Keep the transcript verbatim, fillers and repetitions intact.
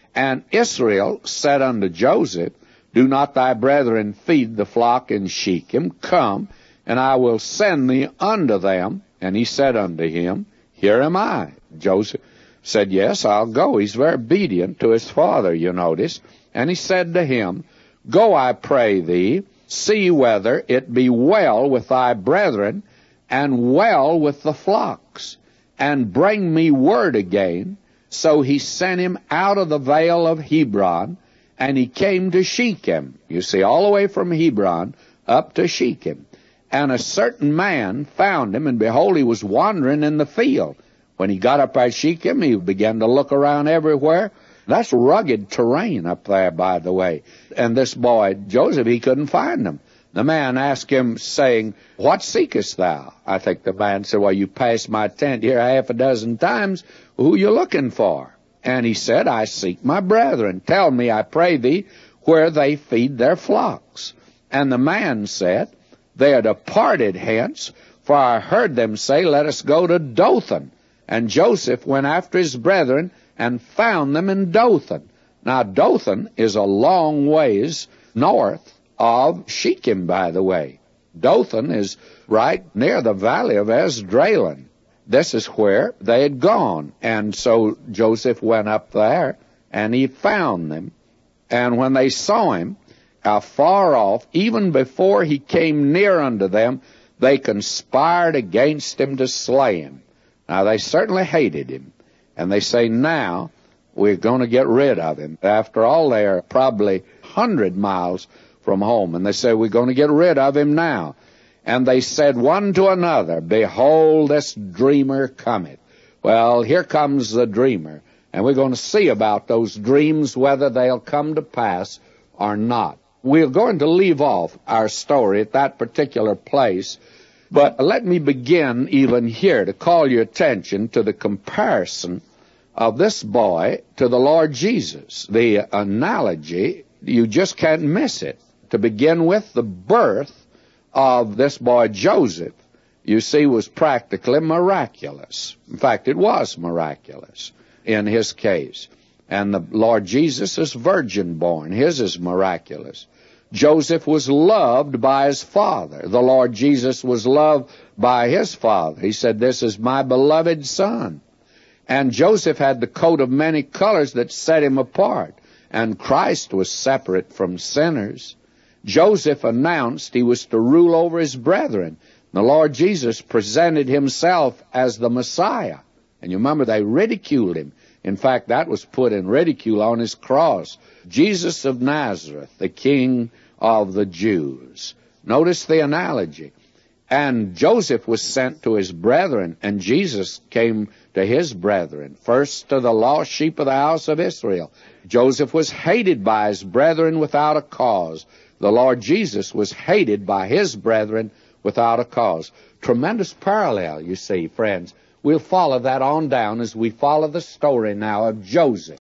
And Israel said unto Joseph, Do not thy brethren feed the flock in Shechem? Come, and I will send thee unto them. And he said unto him, Here am I. Joseph said, Yes, I'll go. He's very obedient to his father, you notice. And he said to him, Go, I pray thee, see whether it be well with thy brethren, and well with the flocks, and bring me word again. So he sent him out of the vale of Hebron, and he came to Shechem. You see, all the way from Hebron up to Shechem. And a certain man found him, and behold, he was wandering in the field. When he got up by Shechem, he began to look around everywhere. That's rugged terrain up there, by the way. And this boy, Joseph, he couldn't find him. The man asked him, saying, What seekest thou? I think the man said, Well, you passed my tent here half a dozen times. Who you looking for? And he said, I seek my brethren. Tell me, I pray thee, where they feed their flocks. And the man said, They are departed hence, for I heard them say, Let us go to Dothan. And Joseph went after his brethren, and found them in Dothan. Now, Dothan is a long ways north of Shechem, by the way. Dothan is right near the valley of Esdraelon. This is where they had gone. And so Joseph went up there, and he found them. And when they saw him afar off, even before he came near unto them, they conspired against him to slay him. Now, they certainly hated him. And they say, Now we're going to get rid of him. After all, they are probably a hundred miles from home. And they say, We're going to get rid of him now. And they said one to another, Behold, this dreamer cometh. Well, here comes the dreamer. And we're going to see about those dreams, whether they'll come to pass or not. We're going to leave off our story at that particular place. But let me begin even here to call your attention to the comparison of this boy to the Lord Jesus. The analogy, you just can't miss it. To begin with, the birth of this boy Joseph, you see, was practically miraculous. In fact, it was miraculous in his case. And the Lord Jesus is virgin born. His is miraculous. Joseph was loved by his father. The Lord Jesus was loved by his father. He said, This is my beloved son. And Joseph had the coat of many colors that set him apart. And Christ was separate from sinners. Joseph announced he was to rule over his brethren. The Lord Jesus presented himself as the Messiah. And you remember, they ridiculed him. In fact, that was put in ridicule on his cross. Jesus of Nazareth, the King of the Jews. Notice the analogy. And Joseph was sent to his brethren, and Jesus came to his brethren, first to the lost sheep of the house of Israel. Joseph was hated by his brethren without a cause. The Lord Jesus was hated by his brethren without a cause. Tremendous parallel, you see, friends. We'll follow that on down as we follow the story now of Joseph.